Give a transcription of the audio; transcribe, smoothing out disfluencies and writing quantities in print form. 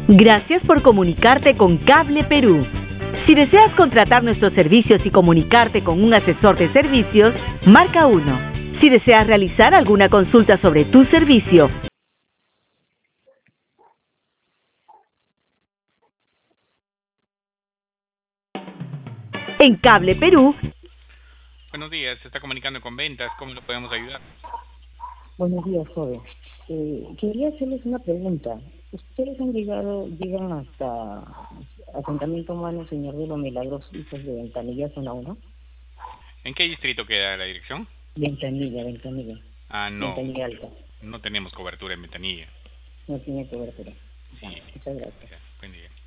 Gracias por comunicarte con Cable Perú. Si deseas contratar nuestros servicios y comunicarte con un asesor de servicios, marca 1. Si deseas realizar alguna consulta sobre tu servicio, en Cable Perú. Buenos días, se está comunicando con ventas, ¿cómo lo podemos ayudar? Buenos días, joven. Quería hacerles una pregunta. ¿Ustedes llegan hasta Asentamiento Humano Señor de los Milagros, hijos de Ventanilla, zona 1? ¿En qué distrito queda la dirección? Ventanilla. No, Ventanilla Alta. no tenemos cobertura en Ventanilla. No tiene cobertura. Sí, Muchas gracias. buen día.